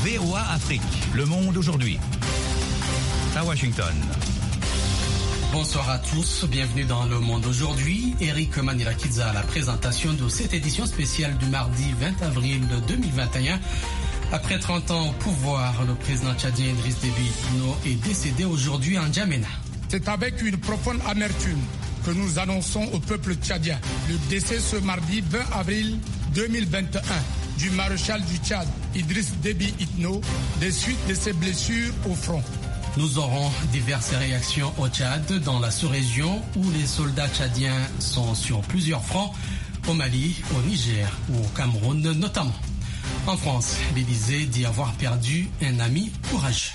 VOA Afrique, le monde aujourd'hui. À Washington. Bonsoir à tous, bienvenue dans Le Monde aujourd'hui. Eric Manilakidza à la présentation de cette édition spéciale du mardi 20 avril 2021. Après 30 ans au pouvoir, le président tchadien Idriss Déby Itno est décédé aujourd'hui en N'Djamena. C'est avec une profonde amertume que nous annonçons au peuple tchadien le décès ce mardi 20 avril 2021 du maréchal du Tchad Idriss Déby Itno des suites de ses blessures au front. Nous aurons diverses réactions au Tchad, dans la sous-région où les soldats tchadiens sont sur plusieurs fronts, au Mali, au Niger ou au Cameroun notamment. En France, l'Élysée dit avoir perdu un ami courageux.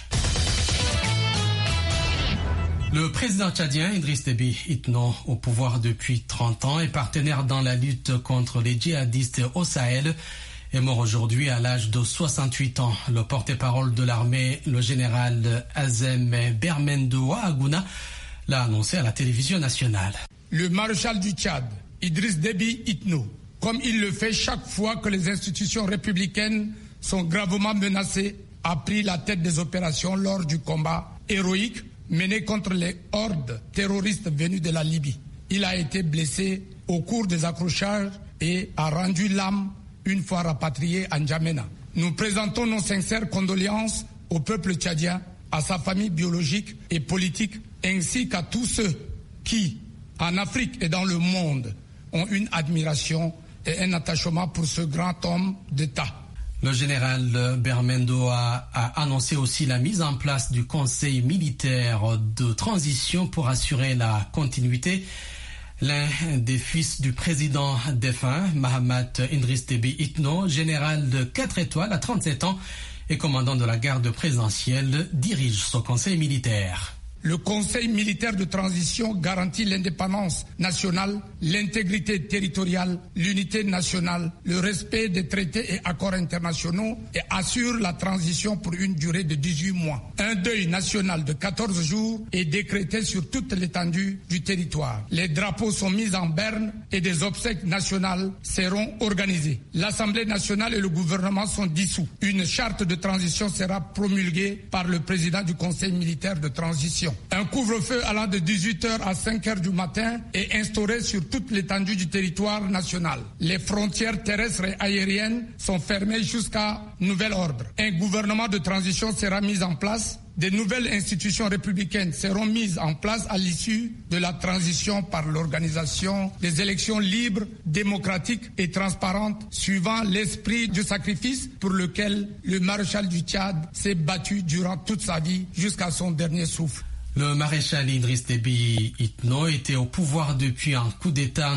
Le président tchadien Idriss Déby Itno, au pouvoir depuis 30 ans et partenaire dans la lutte contre les djihadistes au Sahel, est mort aujourd'hui à l'âge de 68 ans. Le porte-parole de l'armée, le général Azem Bermendo Ouahaguna, l'a annoncé à la télévision nationale. Le maréchal du Tchad, Idriss Déby Itno, comme il le fait chaque fois que les institutions républicaines sont gravement menacées, a pris la tête des opérations lors du combat héroïque mené contre les hordes terroristes venues de la Libye. Il a été blessé au cours des accrochages et a rendu l'âme une fois rapatrié à N'Djamena. Nous présentons nos sincères condoléances au peuple tchadien, à sa famille biologique et politique, ainsi qu'à tous ceux qui, en Afrique et dans le monde, ont une admiration et un attachement pour ce grand homme d'État. Le général Bermendo a annoncé aussi la mise en place du conseil militaire de transition pour assurer la continuité. L'un des fils du président défunt, Mahamat Idriss Déby Itno, général de 4 étoiles à 37 ans et commandant de la garde présidentielle, dirige ce conseil militaire. Le Conseil militaire de transition garantit l'indépendance nationale, l'intégrité territoriale, l'unité nationale, le respect des traités et accords internationaux et assure la transition pour une durée de 18 mois. Un deuil national de 14 jours est décrété sur toute l'étendue du territoire. Les drapeaux sont mis en berne et des obsèques nationales seront organisées. L'Assemblée nationale et le gouvernement sont dissous. Une charte de transition sera promulguée par le président du Conseil militaire de transition. Un couvre-feu allant de 18h à 5h du matin est instauré sur toute l'étendue du territoire national. Les frontières terrestres et aériennes sont fermées jusqu'à nouvel ordre. Un gouvernement de transition sera mis en place. Des nouvelles institutions républicaines seront mises en place à l'issue de la transition par l'organisation des élections libres, démocratiques et transparentes, suivant l'esprit du sacrifice pour lequel le maréchal du Tchad s'est battu durant toute sa vie jusqu'à son dernier souffle. Le maréchal Idriss Déby Itno était au pouvoir depuis un coup d'État en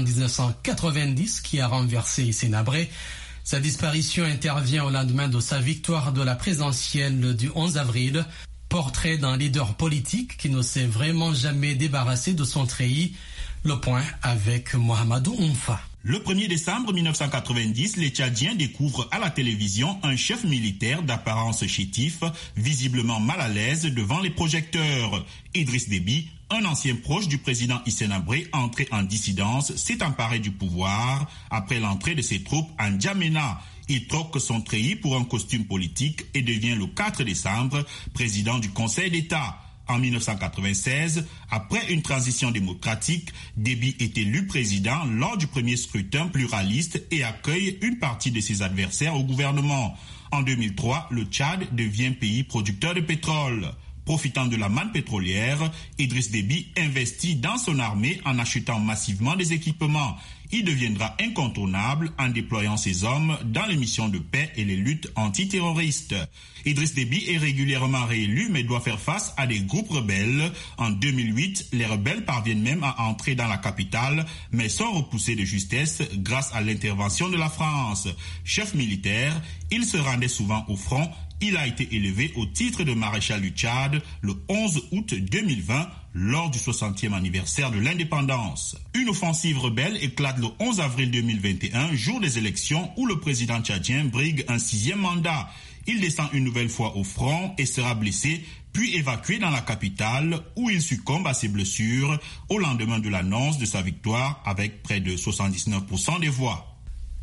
1990 qui a renversé Hissène Habré. Sa disparition intervient au lendemain de sa victoire de la présidentielle du 11 avril. Portrait d'un leader politique qui ne s'est vraiment jamais débarrassé de son treillis. Le point avec Mohamedou Oumfa. Le 1er décembre 1990, les Tchadiens découvrent à la télévision un chef militaire d'apparence chétif, visiblement mal à l'aise devant les projecteurs. Idriss Déby, un ancien proche du président Hissène Habré, entré en dissidence, s'est emparé du pouvoir après l'entrée de ses troupes en N'Djamena. Il troque son treillis pour un costume politique et devient le 4 décembre président du Conseil d'État. En 1996, après une transition démocratique, Déby est élu président lors du premier scrutin pluraliste et accueille une partie de ses adversaires au gouvernement. En 2003, le Tchad devient pays producteur de pétrole. Profitant de la manne pétrolière, Idriss Déby investit dans son armée en achetant massivement des équipements. Il deviendra incontournable en déployant ses hommes dans les missions de paix et les luttes antiterroristes. Idriss Déby est régulièrement réélu mais doit faire face à des groupes rebelles. En 2008, les rebelles parviennent même à entrer dans la capitale mais sont repoussés de justesse grâce à l'intervention de la France. Chef militaire, il se rendait souvent au front. Il a été élevé au titre de maréchal du Tchad le 11 août 2020 lors du 60e anniversaire de l'indépendance. Une offensive rebelle éclate le 11 avril 2021, jour des élections où le président tchadien brigue un 6e mandat. Il descend une nouvelle fois au front et sera blessé, puis évacué dans la capitale où il succombe à ses blessures au lendemain de l'annonce de sa victoire avec près de 79% des voix.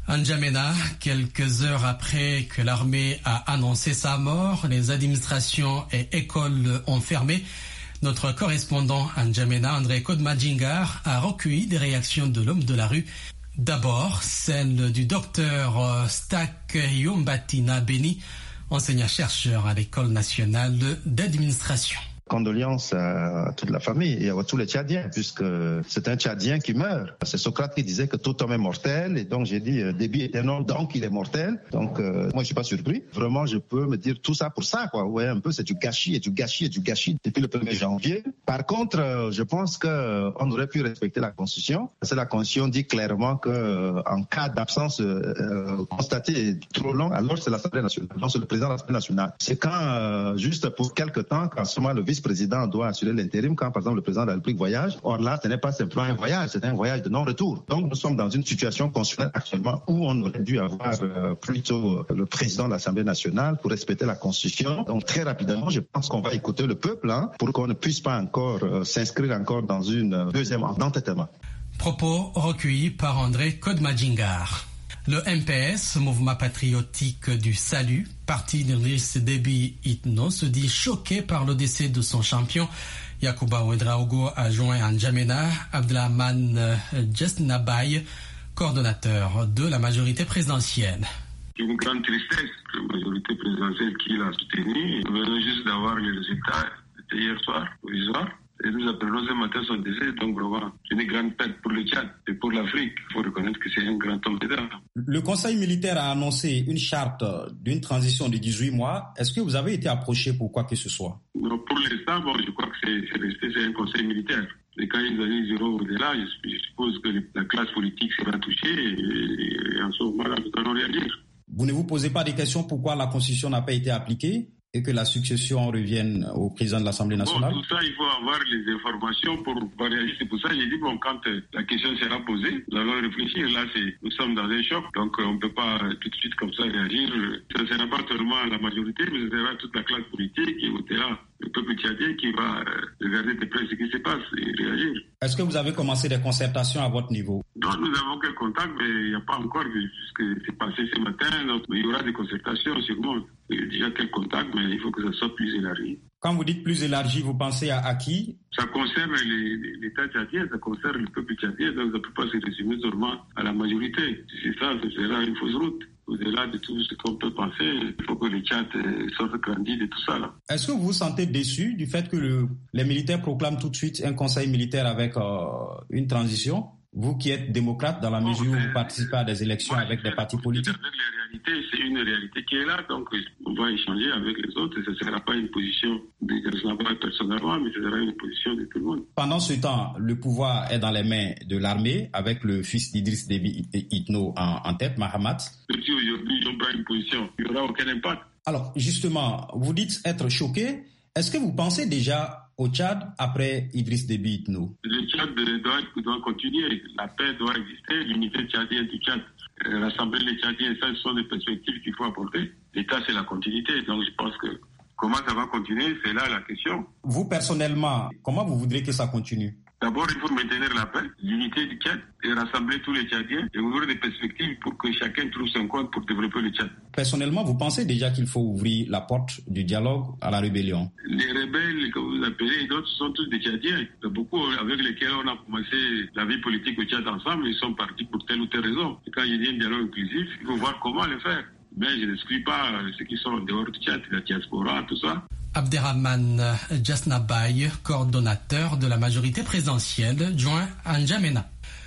N'Djamena, quelques heures après que l'armée a annoncé sa mort, les administrations et écoles ont fermé. Notre correspondant à N'Djamena, André Kodmadjingar, a recueilli des réactions de l'homme de la rue. D'abord, celle du docteur Stak Yombatina Beni, enseignant-chercheur à l'École nationale d'administration. Condoléances à toute la famille et à tous les Tchadiens, puisque c'est un Tchadien qui meurt. C'est Socrate qui disait que tout homme est mortel, et donc j'ai dit Déby est un homme, donc il est mortel. Donc moi je suis pas surpris. Vraiment, je peux me dire tout ça pour ça, quoi. Ouais, un peu, c'est du gâchis et du gâchis et du gâchis depuis le 1er janvier. Par contre, je pense que on aurait pu respecter la Constitution. C'est la Constitution dit clairement que en cas d'absence constatée trop long, alors c'est l'Assemblée nationale. Donc c'est le président de l'Assemblée nationale. C'est quand juste pour quelque temps, quand seulement le vice-président doit assurer l'intérim, quand par exemple le président de la République voyage. Or là, ce n'est pas simplement un voyage, c'est un voyage de non-retour. Donc nous sommes dans une situation constitutionnelle actuellement où on aurait dû avoir plutôt le président de l'Assemblée nationale pour respecter la Constitution. Donc très rapidement, je pense qu'on va écouter le peuple pour qu'on ne puisse pas encore s'inscrire encore dans une deuxième entêtement. Propos recueillis par André Kodmadjingar. Le MPS, Mouvement patriotique du salut, parti d'Idriss Déby Itno, se dit choqué par le décès de son champion. Yacouba Ouedraogo a joint à N'Djamena Abdelrahman Jesnabay, coordonnateur de la majorité présidentielle. Une grande tristesse, la majorité présidentielle qui l'a soutenu. Nous venons juste d'avoir les résultats, c'était hier soir, provisoire. Et nous apprenons ce matin son décès, donc vraiment, c'est une grande perte pour le Tchad et pour l'Afrique. Il faut reconnaître que c'est un grand homme d'État. Le Conseil militaire a annoncé une charte d'une transition de 18 mois. Est-ce que vous avez été approché pour quoi que ce soit? Non, pour l'instant, je crois que c'est un conseil militaire. Et quand ils iront au-delà, je suppose que la classe politique sera touchée et en ce moment-là, nous allons réagir. Vous ne vous posez pas des questions pourquoi la Constitution n'a pas été appliquée et que la succession revienne au président de l'Assemblée nationale? Tout ça, il faut avoir les informations pour réagir. C'est pour ça que j'ai dit, quand la question sera posée, nous allons réfléchir. Là, nous sommes dans un choc, donc on ne peut pas tout de suite comme ça réagir. Ce ne sera pas seulement la majorité, mais ce sera toute la classe politique qui votera, le peuple tchadien qui va regarder de près ce qui se passe et réagir. Est-ce que vous avez commencé des concertations à votre niveau? Non, nous avons quelques contacts, mais il n'y a pas encore, puisque c'est passé ce matin, donc il y aura des concertations sûrement. Il y a déjà quelques contacts, mais il faut que ça soit plus élargi. Quand vous dites plus élargi, vous pensez à qui? Ça concerne l'État tchadien, ça concerne le peuple tchadien, donc ça ne peut pas se résumer seulement à la majorité. Si c'est ça, ce sera une fausse route. Au-delà de tout ce qu'on peut penser, il faut que le Tchad sorte grandi de tout ça. Là. Est-ce que vous vous sentez déçu du fait que les militaires proclament tout de suite un conseil militaire avec une transition? Vous qui êtes démocrate dans la mesure où vous participez à des élections avec des partis politiques? Avec les réalités, c'est une réalité qui est là, donc on va échanger avec les autres. Ce ne sera pas une position de Jesnabay personnellement, mais ce sera une position de tout le monde. Pendant ce temps, le pouvoir est dans les mains de l'armée, avec le fils d'Idriss Déby Itno en tête, Mahamat. Si aujourd'hui on prend une position, il n'y aura aucun impact. Alors justement, vous dites être choqué. Est-ce que vous pensez déjà au Tchad après Idriss Déby Itno? Le Tchad doit continuer. La paix doit exister. L'unité tchadienne du Tchad. L'Assemblée des Tchadiens, ça, ce sont des perspectives qu'il faut apporter. L'État, c'est la continuité. Donc, je pense que comment ça va continuer, c'est là la question. Vous, personnellement, comment vous voudrez que ça continue? D'abord, il faut maintenir la paix, l'unité du Tchad et rassembler tous les Tchadiens et ouvrir des perspectives pour que chacun trouve son compte pour développer le Tchad. Personnellement, vous pensez déjà qu'il faut ouvrir la porte du dialogue à la rébellion? Les rebelles, que vous appelez, d'autres sont tous des Tchadiens. Beaucoup avec lesquels on a commencé la vie politique au Tchad ensemble, ils sont partis pour telle ou telle raison. Et quand il y a un dialogue inclusif, il faut voir comment le faire. Mais je n'exclus pas ceux qui sont en dehors du Tchad, la diaspora, tout ça. Abderrahman Jesnabay, coordonnateur de la majorité présidentielle, joint à N'Djamena.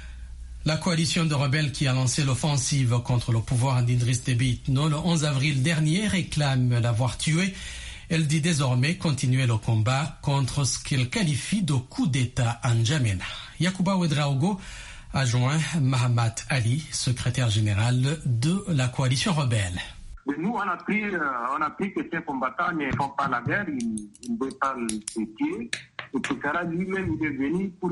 La coalition de rebelles qui a lancé l'offensive contre le pouvoir d'Idriss Déby Itno le 11 avril dernier réclame l'avoir tué. Elle dit désormais continuer le combat contre ce qu'elle qualifie de coup d'État à N'Djamena. Yacouba Ouedraogo a joint Mahamat Ali, secrétaire général de la coalition rebelle. Mais nous, on a pris que ces combattants ne font pas la guerre, ils ne veulent pas se tuer. Et Toukara lui-même, il est venu pour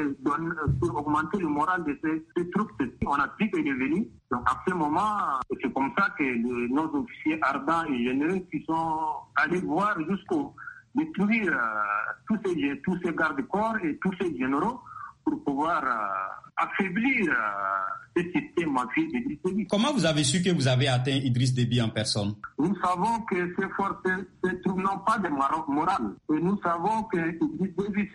augmenter le moral de ces troupes. On a pris qu'il est venu. Donc à ce moment, c'est comme ça que nos officiers ardents et généraux qui sont allés voir jusqu'au détruire tous ces gardes-corps et tous ces généraux pour pouvoir affaiblir ce système mafieux d'Idriss Déby. Comment vous avez su que vous avez atteint Idriss Déby en personne? Nous savons que ces forces n'ont pas de morale. Et nous savons que Idriss Déby,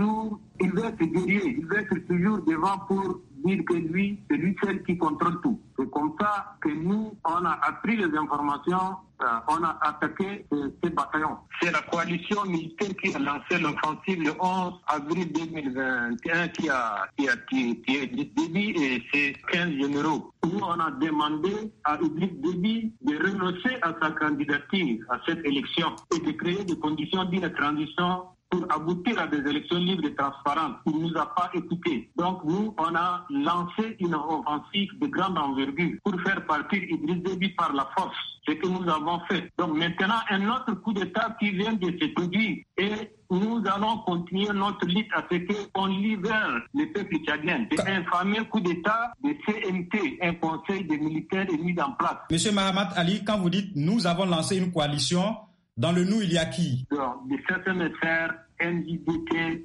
il veut être guerrier, il veut être toujours devant pour dire que lui, c'est lui seul qui contrôle tout. C'est comme ça que nous, on a appris les informations, on a attaqué ces bataillons. C'est la coalition militaire qui a lancé l'offensive le 11 avril 2021 qui a tué Idriss Déby et ses 15 généraux. Nous, on a demandé à Idriss Déby de renoncer à sa candidature à cette élection et de créer des conditions d'une transition pour aboutir à des élections libres et transparentes. Il ne nous a pas écoutés. Donc nous, on a lancé une offensive de grande envergure pour faire partir Idriss Déby par la force. Ce que nous avons fait. Donc maintenant, un autre coup d'État qui vient de se produire. Et nous allons continuer notre lutte à ce qu'on libère le peuple tchadien. C'est un fameux coup d'État de CMT, un conseil des militaires est mis en place. Monsieur Mahamat Ali, quand vous dites « nous avons lancé une coalition », dans le nous, il y a qui? Des CSMFR, NJDT,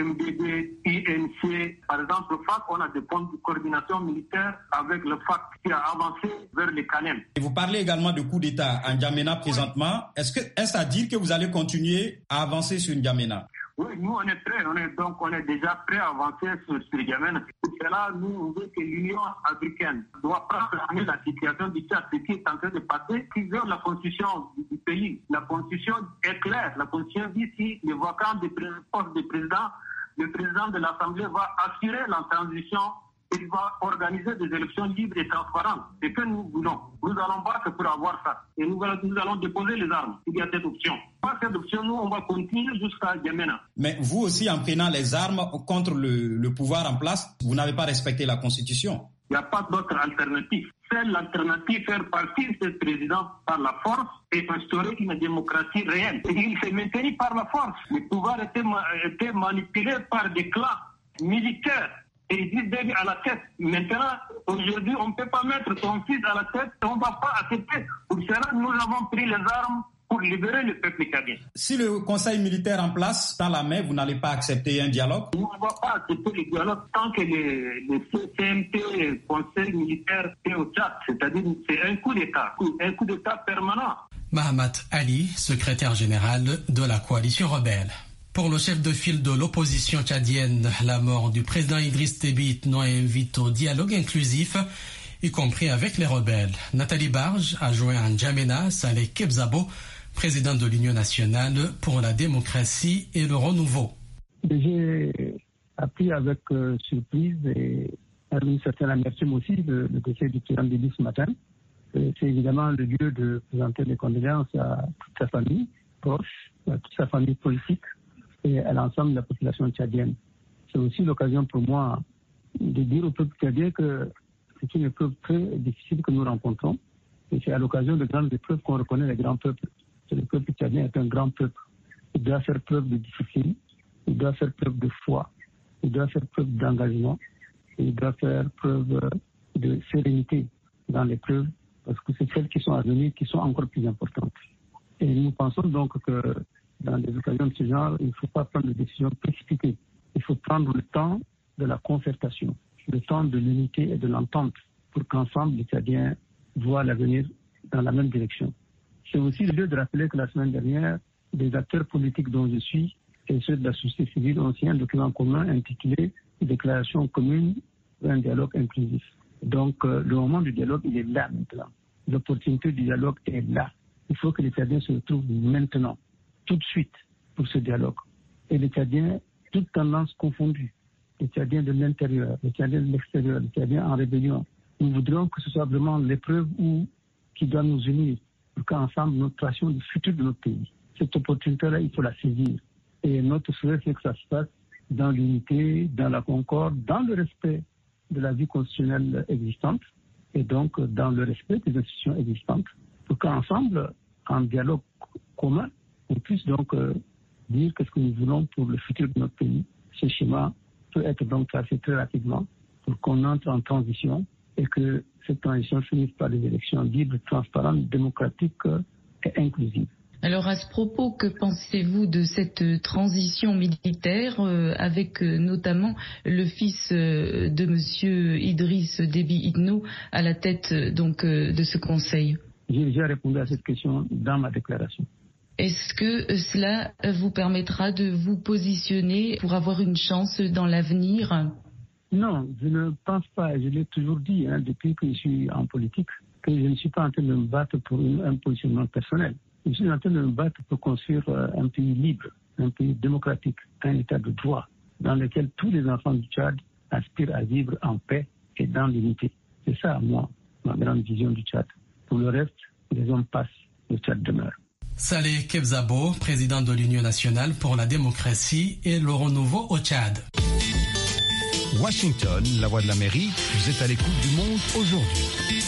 UMDD, INC. Par exemple, le FAC, on a des points de coordination militaire avec le FAC qui a avancé vers les Canem. Et vous parlez également de coup d'État en N'Djamena présentement. Est-ce à dire que vous allez continuer à avancer sur N'Djamena? Oui, nous on est prêts, on est déjà prêts à avancer sur N'Djamena. Pour cela, nous, on veut que l'Union africaine doit prendre la situation du Tchad, ce qui est en train de passer, qui veut la constitution du pays. La constitution est claire. La constitution dit si le vacant des postes de président, le président de l'Assemblée va assurer la transition. Il va organiser des élections libres et transparentes. C'est ce que nous voulons. Nous allons battre pour avoir ça. Et nous allons déposer les armes. Il y a cette option. Pas cette option, nous, on va continuer jusqu'à N'Djamena. Mais vous aussi, en prenant les armes contre le pouvoir en place, vous n'avez pas respecté la Constitution. Il n'y a pas d'autre alternative. C'est l'alternative faire partir ce président par la force et instaurer une démocratie réelle. Et il s'est maintenu par la force. Le pouvoir était manipulé par des clans militaires. Et Idriss Déby à la tête. Maintenant, aujourd'hui, on ne peut pas mettre son fils à la tête, on ne va pas accepter. Pour cela, nous avons pris les armes pour libérer le peuple tchadien. Si le conseil militaire en place dans la main, vous n'allez pas accepter un dialogue? Nous ne va pas accepter le dialogue tant que le CMT, le conseil militaire, est au Tchad. C'est-à-dire c'est un coup d'État permanent. Mahamat Ali, secrétaire général de la coalition rebelle. Pour le chef de file de l'opposition tchadienne, la mort du président Idriss Déby nous invite au dialogue inclusif, y compris avec les rebelles. Nathalie Barge a joint à N'Djamena Saleh Kebzabo, président de l'Union nationale pour la démocratie et le renouveau. J'ai appris avec surprise et une certaine amertume aussi le décès du président Déby ce matin. C'est évidemment le lieu de présenter les condoléances à toute sa famille proche, à toute sa famille politique et à l'ensemble de la population tchadienne. C'est aussi l'occasion pour moi de dire au peuple tchadien que c'est une épreuve très difficile que nous rencontrons. Et c'est à l'occasion de grandes épreuves qu'on reconnaît les grands peuples. Le peuple tchadien est un grand peuple. Il doit faire preuve de discipline, il doit faire preuve de foi, il doit faire preuve d'engagement, et il doit faire preuve de sérénité dans l'épreuve, parce que c'est celles qui sont à venir qui sont encore plus importantes. Et nous pensons donc que dans des occasions de ce genre, il ne faut pas prendre de décisions précipitées. Il faut prendre le temps de la concertation, le temps de l'unité et de l'entente pour qu'ensemble les Tchadiens voient l'avenir dans la même direction. C'est aussi le lieu de rappeler que la semaine dernière, des acteurs politiques dont je suis et ceux de la société civile ont signé un document commun intitulé « Déclaration commune pour un dialogue inclusif ». Donc le moment du dialogue, il est là maintenant. L'opportunité du dialogue est là. Il faut que les Tchadiens se retrouvent maintenant, tout de suite, pour ce dialogue. Et les Tchadiens, toutes tendances confondues, les Tchadiens de l'intérieur, les Tchadiens de l'extérieur, les Tchadiens en rébellion, nous voudrions que ce soit vraiment l'épreuve qui doit nous unir pour qu'ensemble nous tracions le futur de notre pays. Cette opportunité-là, il faut la saisir. Et notre souhait, c'est que ça se passe dans l'unité, dans la concorde, dans le respect de la vie constitutionnelle existante et donc dans le respect des institutions existantes pour qu'ensemble, en dialogue commun, on puisse donc dire qu'est-ce que nous voulons pour le futur de notre pays. Ce schéma peut être donc tracé très rapidement pour qu'on entre en transition et que cette transition finisse par des élections libres, transparentes, démocratiques et inclusives. Alors à ce propos, que pensez-vous de cette transition militaire avec notamment le fils de Monsieur Idriss Déby Itno à la tête donc de ce conseil? J'ai déjà répondu à cette question dans ma déclaration. Est-ce que cela vous permettra de vous positionner pour avoir une chance dans l'avenir? Non, je ne pense pas. Je l'ai toujours dit depuis que je suis en politique, que je ne suis pas en train de me battre pour un positionnement personnel. Je suis en train de me battre pour construire un pays libre, un pays démocratique, un état de droit, dans lequel tous les enfants du Tchad aspirent à vivre en paix et dans l'unité. C'est ça, moi, ma grande vision du Tchad. Pour le reste, les hommes passent, le Tchad demeure. Saleh Kebzabo, président de l'Union nationale pour la démocratie et le renouveau au Tchad. Washington, la voix de l'Amérique, vous êtes à l'écoute du monde aujourd'hui.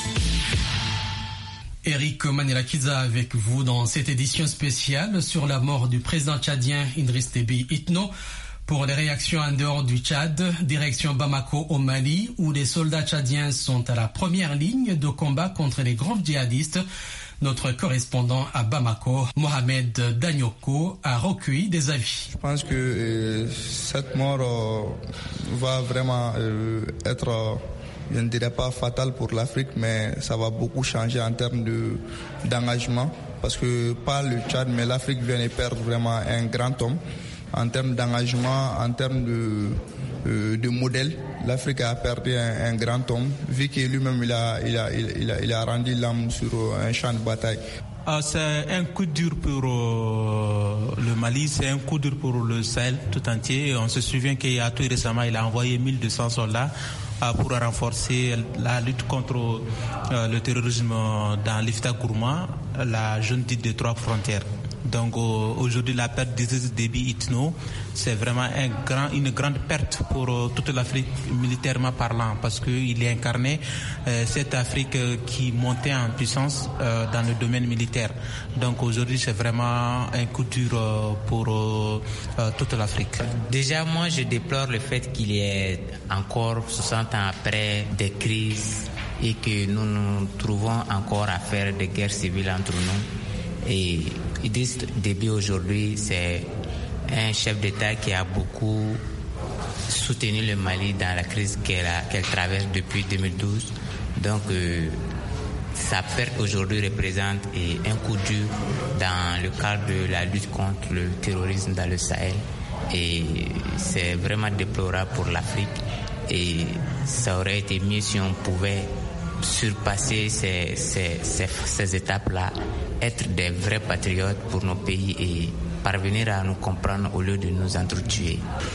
Eric Manirakiza avec vous dans cette édition spéciale sur la mort du président tchadien Idriss Déby Itno. Pour les réactions en dehors du Tchad, direction Bamako au Mali, où les soldats tchadiens sont à la première ligne de combat contre les grands djihadistes. Notre correspondant à Bamako, Mohamed Danyoko, a recueilli des avis. Je pense que cette mort va vraiment être... je ne dirais pas fatal pour l'Afrique, mais ça va beaucoup changer en termes d'engagement. Parce que pas le Tchad, mais l'Afrique vient de perdre vraiment un grand homme. En termes d'engagement, en termes de modèle, l'Afrique a perdu un grand homme, vu que lui-même il a rendu l'âme sur un champ de bataille. C'est un coup dur pour le Mali, c'est un coup dur pour le Sahel tout entier. On se souvient qu'il y a tout récemment, il a envoyé 1200 soldats pour renforcer la lutte contre le terrorisme dans l'Ifta Gourma, la zone dite des 3 frontières. Donc aujourd'hui, la perte d'Idriss Déby Itno, c'est vraiment une grande perte pour toute l'Afrique militairement parlant, parce qu'il incarnait cette Afrique qui montait en puissance dans le domaine militaire. Donc aujourd'hui, c'est vraiment un coup dur pour toute l'Afrique. Déjà, moi, je déplore le fait qu'il y ait encore 60 ans après des crises et que nous nous trouvons encore à faire des guerres civiles entre nous. Et Idriss Déby aujourd'hui, c'est un chef d'État qui a beaucoup soutenu le Mali dans la crise qu'elle traverse depuis 2012. Donc, sa perte aujourd'hui représente un coup dur dans le cadre de la lutte contre le terrorisme dans le Sahel. Et c'est vraiment déplorable pour l'Afrique. Et ça aurait été mieux si on pouvait surpasser ces étapes-là, être des vrais patriotes pour nos pays et parvenir à nous comprendre au lieu de nous entretuer.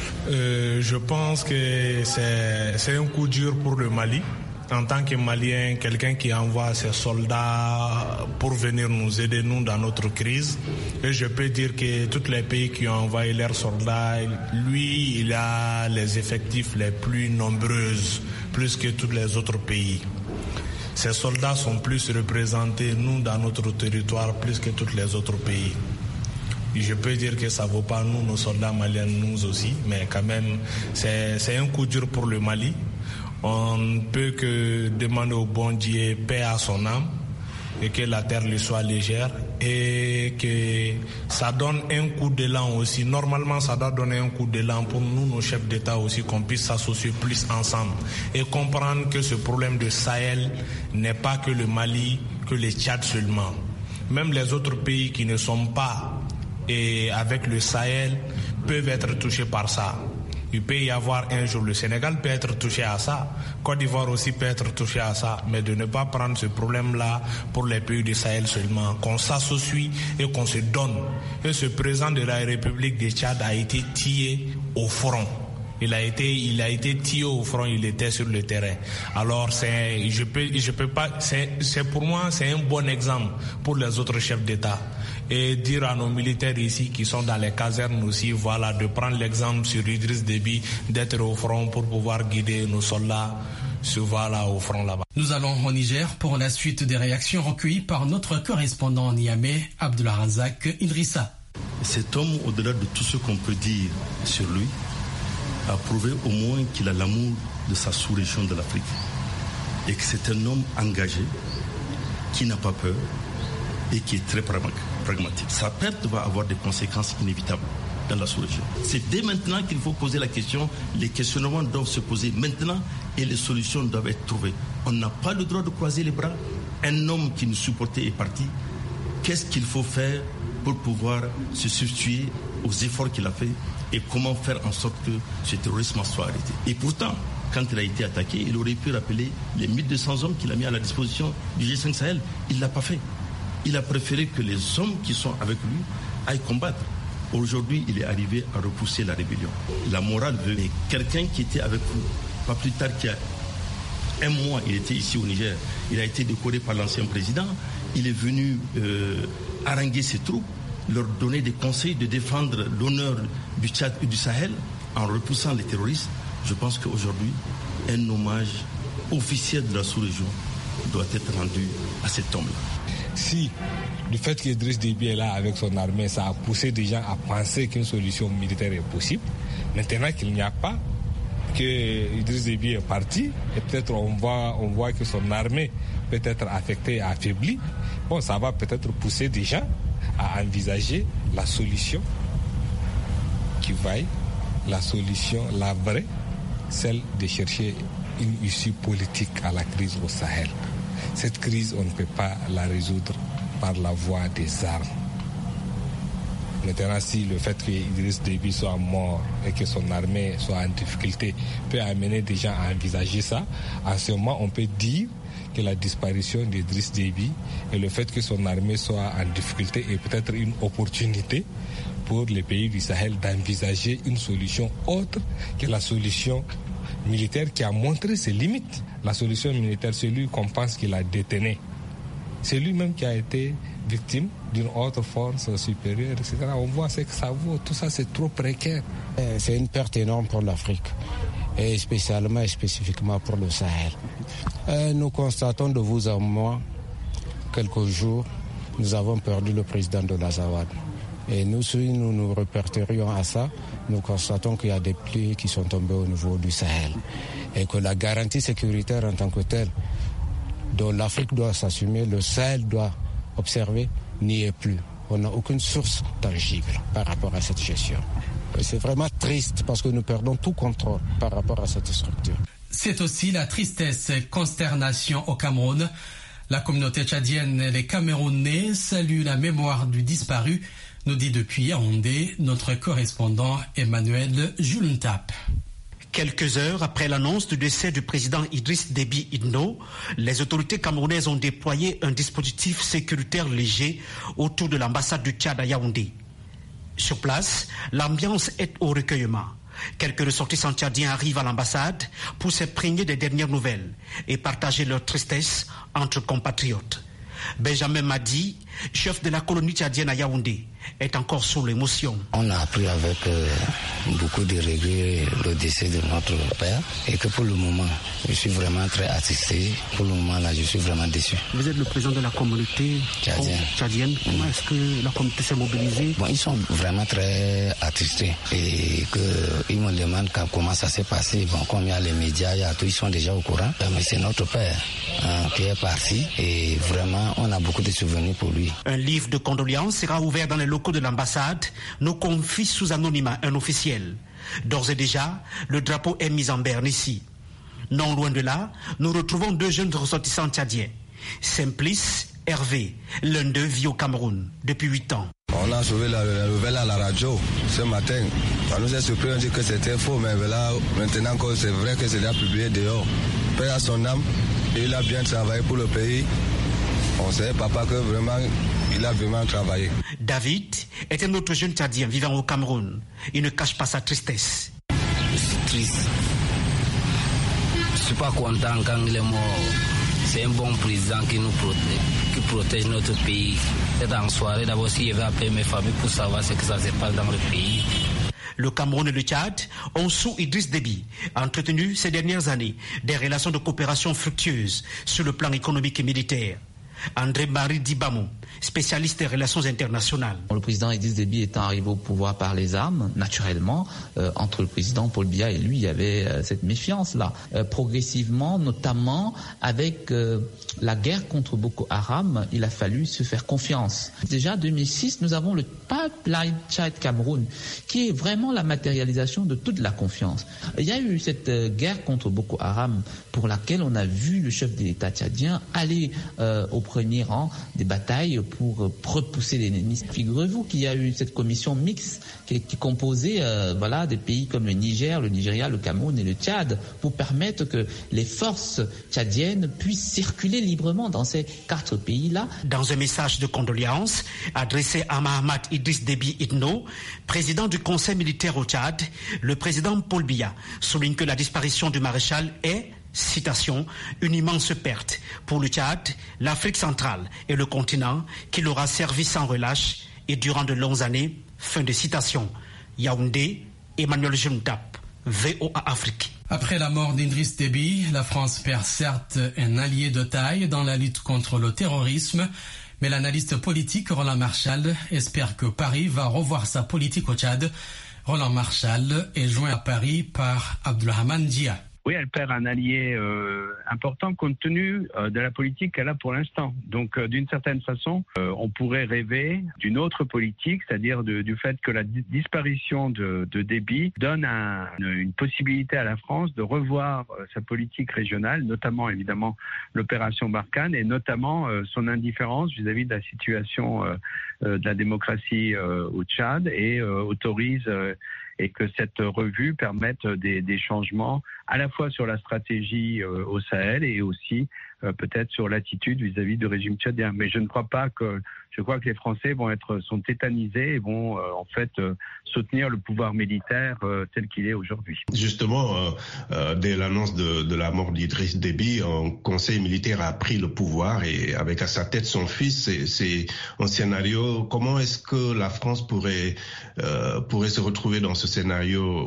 Je pense que c'est un coup dur pour le Mali. En tant que Malien, quelqu'un qui envoie ses soldats pour venir nous aider, nous, dans notre crise. Et je peux dire que tous les pays qui ont envoyé leurs soldats, lui, il a les effectifs les plus nombreux, plus que tous les autres pays. Ces soldats sont plus représentés, nous, dans notre territoire, plus que tous les autres pays. Et je peux dire que ça ne vaut pas nous, nos soldats maliens, nous aussi, mais quand même, c'est un coup dur pour le Mali. On ne peut que demander au bon Dieu paix à son âme et que la terre lui soit légère et que ça donne un coup d'élan aussi. Normalement, ça doit donner un coup d'élan pour nous, nos chefs d'État aussi, qu'on puisse s'associer plus ensemble et comprendre que ce problème de Sahel n'est pas que le Mali, que le Tchad seulement. Même les autres pays qui ne sont pas avec le Sahel peuvent être touchés par ça. Il peut y avoir un jour, le Sénégal peut être touché à ça, Côte d'Ivoire aussi peut être touché à ça, mais de ne pas prendre ce problème-là pour les pays du Sahel seulement, qu'on s'associe et qu'on se donne. Et ce président de la République du Tchad a été tué au front. Il a été tué au front, il était sur le terrain. Alors je peux pas, c'est pour moi, c'est un bon exemple pour les autres chefs d'État. Et dire à nos militaires ici qui sont dans les casernes aussi, voilà, de prendre l'exemple sur Idriss Déby, d'être au front pour pouvoir guider nos soldats au front là-bas. Nous allons au Niger pour la suite des réactions recueillies par notre correspondant en Niamey, Abdulrazak Idrissa. Cet homme, au-delà de tout ce qu'on peut dire sur lui, a prouvé au moins qu'il a l'amour de sa sous-région de l'Afrique et que c'est un homme engagé qui n'a pas peur et qui est très pragmatique. Sa perte va avoir des conséquences inévitables dans la sous-région. C'est dès maintenant qu'il faut poser la question. Les questionnements doivent se poser maintenant et les solutions doivent être trouvées. On n'a pas le droit de croiser les bras. Un homme qui nous supportait est parti. Qu'est-ce qu'il faut faire pour pouvoir se substituer aux efforts qu'il a fait et comment faire en sorte que ce terrorisme soit arrêté. Et pourtant, quand il a été attaqué, il aurait pu rappeler les 1200 hommes qu'il a mis à la disposition du G5 Sahel. Il ne l'a pas fait. Il a préféré que les hommes qui sont avec lui aillent combattre. Aujourd'hui, il est arrivé à repousser la rébellion. La morale veut que quelqu'un qui était avec vous, pas plus tard qu'il y a un mois, il était ici au Niger, il a été décoré par l'ancien président, il est venu haranguer ses troupes, leur donner des conseils de défendre l'honneur du Tchad et du Sahel en repoussant les terroristes. Je pense qu'aujourd'hui, un hommage officiel de la sous-région doit être rendu à cet homme-là. Si le fait qu'Idriss Déby est là avec son armée, ça a poussé des gens à penser qu'une solution militaire est possible. Maintenant qu'il n'y a pas, que Idriss Déby est parti, et peut-être on voit que son armée peut être affectée et affaiblie, bon, ça va peut-être pousser des gens à envisager la solution qui vaille, la solution, la vraie, celle de chercher une issue politique à la crise au Sahel. Cette crise, on ne peut pas la résoudre par la voie des armes. Maintenant, si le fait qu'Idriss Déby soit mort et que son armée soit en difficulté peut amener des gens à envisager ça, à ce moment, on peut dire que la disparition d'Idriss Déby et le fait que son armée soit en difficulté est peut-être une opportunité pour les pays du Sahel d'envisager une solution autre que la solution militaire qui a montré ses limites. La solution militaire, c'est lui qu'on pense qu'il a détenu. C'est lui-même qui a été victime d'une autre force supérieure, etc. On voit ce que ça vaut. Tout ça, c'est trop précaire. C'est une perte énorme pour l'Afrique, et spécialement et spécifiquement pour le Sahel. Nous constatons de vous à moi, quelques jours, nous avons perdu le président de l'Azawad. Et nous, si nous nous répertorions à ça, nous constatons qu'il y a des plis qui sont tombés au niveau du Sahel. Et que la garantie sécuritaire en tant que telle, dont l'Afrique doit s'assumer, le Sahel doit observer, n'y est plus. On n'a aucune source tangible par rapport à cette gestion. Et c'est vraiment triste parce que nous perdons tout contrôle par rapport à cette structure. C'est aussi la tristesse et consternation au Cameroun. La communauté tchadienne et les Camerounais saluent la mémoire du disparu, nous dit depuis Yaoundé notre correspondant Emmanuel Jules-Ntap. Quelques heures après l'annonce du décès du président Idriss Déby Itno, les autorités camerounaises ont déployé un dispositif sécuritaire léger autour de l'ambassade du Tchad à Yaoundé. Sur place, l'ambiance est au recueillement. Quelques ressortissants tchadiens arrivent à l'ambassade pour s'imprégner des dernières nouvelles et partager leur tristesse entre compatriotes. Benjamin Madi, chef de la colonie tchadienne à Yaoundé, est encore sous l'émotion. On a appris avec beaucoup de regret le décès de notre père et que pour le moment, je suis vraiment très attristé. Pour le moment, là, je suis vraiment déçu. Vous êtes le président de la communauté tchadienne. Comment est-ce que la communauté s'est mobilisée? Bon, ils sont vraiment très attristés et qu'ils me demandent comment ça s'est passé. Bon, comme il y a les médias, il y a tout, ils sont déjà au courant. Mais c'est notre père qui est parti et vraiment, on a beaucoup de souvenirs pour lui. Un livre de condoléances sera ouvert dans les locaux de l'ambassade, nous confie sous anonymat un officiel. D'ores et déjà, le drapeau est mis en berne ici. Non loin de là, nous retrouvons deux jeunes ressortissants tchadiens. Simplice, Hervé, l'un d'eux vit au Cameroun depuis 8 ans. On a sauvé la nouvelle à la radio ce matin. Ça nous a surpris, on dit que c'était faux, mais là, maintenant que c'est vrai que c'est déjà publié dehors. Père à son âme, il a bien travaillé pour le pays. On sait, papa, que vraiment, il a vraiment travaillé. David est un autre jeune tchadien vivant au Cameroun. Il ne cache pas sa tristesse. Je suis triste. Je ne suis pas content quand il est mort. C'est un bon président qui protège notre pays. C'est en soirée, d'abord, si je vais appeler mes familles pour savoir ce que ça se passe dans le pays. Le Cameroun et le Tchad ont, sous Idriss Déby, entretenu ces dernières années des relations de coopération fructueuses sur le plan économique et militaire. André-Marie Dibamo, spécialiste des relations internationales. Le président Idriss Déby étant arrivé au pouvoir par les armes, naturellement, entre le président Paul Biya et lui, il y avait cette méfiance-là. Progressivement, notamment avec la guerre contre Boko Haram, il a fallu se faire confiance. Déjà, en 2006, nous avons le pipeline Tchad-Cameroun, qui est vraiment la matérialisation de toute la confiance. Il y a eu cette guerre contre Boko Haram pour laquelle on a vu le chef de l'État tchadien aller au premier rang des batailles pour repousser l'ennemi. Figurez-vous qu'il y a eu cette commission mixte qui composait des pays comme le Niger, le Nigeria, le Cameroun et le Tchad pour permettre que les forces tchadiennes puissent circuler librement dans ces 4 pays-là. Dans un message de condoléances adressé à Mahamat Idriss Déby Itno, président du Conseil militaire au Tchad, le président Paul Biya souligne que la disparition du maréchal est, citation, une immense perte pour le Tchad, l'Afrique centrale et le continent qui l'aura servi sans relâche et durant de longues années. Fin de citation. Yaoundé, Emmanuel Juntap, VOA Afrique. Après la mort d'Idriss Déby, la France perd certes un allié de taille dans la lutte contre le terrorisme, mais l'analyste politique Roland Marchal espère que Paris va revoir sa politique au Tchad. Roland Marchal est joint à Paris par Abdulrahman Dia. Oui, elle perd un allié important compte tenu de la politique qu'elle a pour l'instant. Donc, d'une certaine façon, on pourrait rêver d'une autre politique, c'est-à-dire du fait que la disparition de Déby donne une possibilité à la France de revoir sa politique régionale, notamment évidemment l'opération Barkhane et notamment son indifférence vis-à-vis de la situation de la démocratie au Tchad et autorise et que cette revue permette des changements à la fois sur la stratégie au Sahel et aussi peut-être sur l'attitude vis-à-vis du régime tchadien. Mais je crois que les Français sont tétanisés et vont en fait soutenir le pouvoir militaire tel qu'il est aujourd'hui. Justement, dès l'annonce de la mort d'Idriss Déby, un conseil militaire a pris le pouvoir et avec à sa tête son fils. C'est un scénario. Comment est-ce que la France pourrait se retrouver dans ce scénario?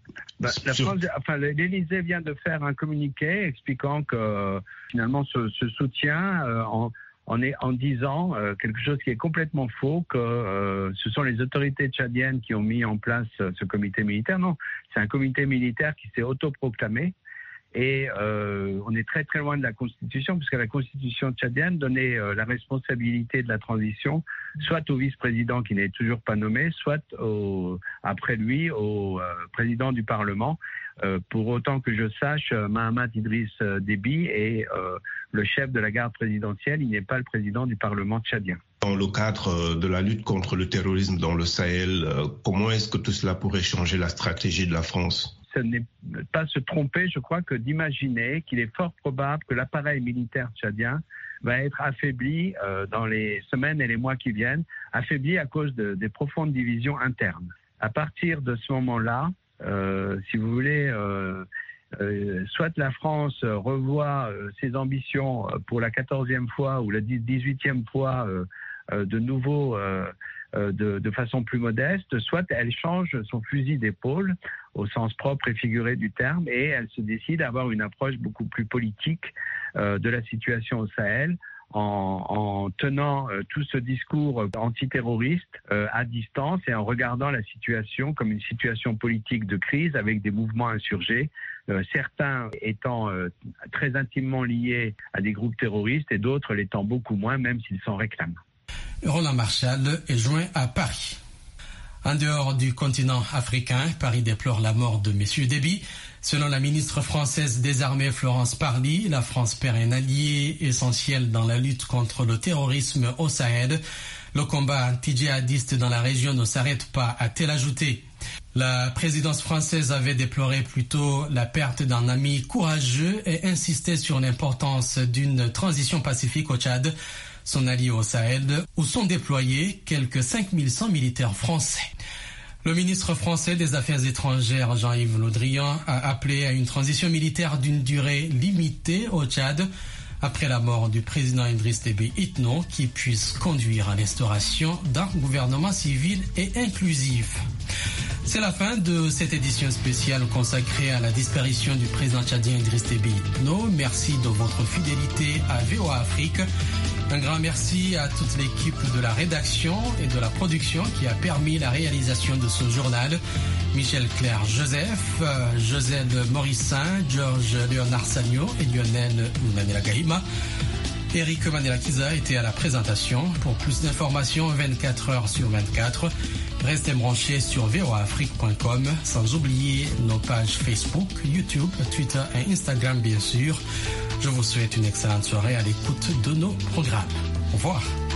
L'Élysée vient de faire un communiqué expliquant que finalement ce soutien en disant quelque chose qui est complètement faux, que ce sont les autorités tchadiennes qui ont mis en place ce comité militaire. Non, c'est un comité militaire qui s'est autoproclamé. Et on est très très loin de la Constitution, puisque la Constitution tchadienne donnait la responsabilité de la transition soit au vice-président qui n'est toujours pas nommé, soit après lui au président du Parlement. Pour autant que je sache, Mahamat Idriss Déby est le chef de la garde présidentielle, il n'est pas le président du Parlement tchadien. Dans le cadre de la lutte contre le terrorisme dans le Sahel, comment est-ce que tout cela pourrait changer la stratégie de la France ? Ce n'est pas se tromper, je crois, que d'imaginer qu'il est fort probable que l'appareil militaire tchadien va être affaibli dans les semaines et les mois qui viennent, affaibli à cause des profondes divisions internes. À partir de ce moment-là, si vous voulez, soit la France revoit ses ambitions pour la 14e fois ou la 18e fois de nouveau de façon plus modeste, soit elle change son fusil d'épaule au sens propre et figuré du terme et elle se décide à avoir une approche beaucoup plus politique de la situation au Sahel en tenant tout ce discours antiterroriste à distance et en regardant la situation comme une situation politique de crise avec des mouvements insurgés, certains étant très intimement liés à des groupes terroristes et d'autres l'étant beaucoup moins, même s'ils s'en réclament. Roland Marchal est joint à Paris. En dehors du continent africain, Paris déplore la mort de M. Déby. Selon la ministre française des Armées Florence Parly, la France perd un allié essentiel dans la lutte contre le terrorisme au Sahel. Le combat anti-djihadiste dans la région ne s'arrête pas, a-t-elle ajouté. La présidence française avait déploré plutôt la perte d'un ami courageux et insisté sur l'importance d'une transition pacifique au Tchad, son allié au Sahel, où sont déployés quelques 5100 militaires français. Le ministre français des Affaires étrangères, Jean-Yves Le Drian, a appelé à une transition militaire d'une durée limitée au Tchad, après la mort du président Idriss Déby Itno, qui puisse conduire à l'instauration d'un gouvernement civil et inclusif. C'est la fin de cette édition spéciale consacrée à la disparition du président tchadien Idriss Déby Itno. Merci de votre fidélité à VOA Afrique. Un grand merci à toute l'équipe de la rédaction et de la production qui a permis la réalisation de ce journal. Michel Claire Joseph, José Morissin, Georges Léonard Sagno et Lionel Manela Gaïma. Eric Manela Kiza était à la présentation. Pour plus d'informations, 24 heures sur 24, restez branchés sur voaafrique.com, sans oublier nos pages Facebook, YouTube, Twitter et Instagram bien sûr. Je vous souhaite une excellente soirée à l'écoute de nos programmes. Au revoir.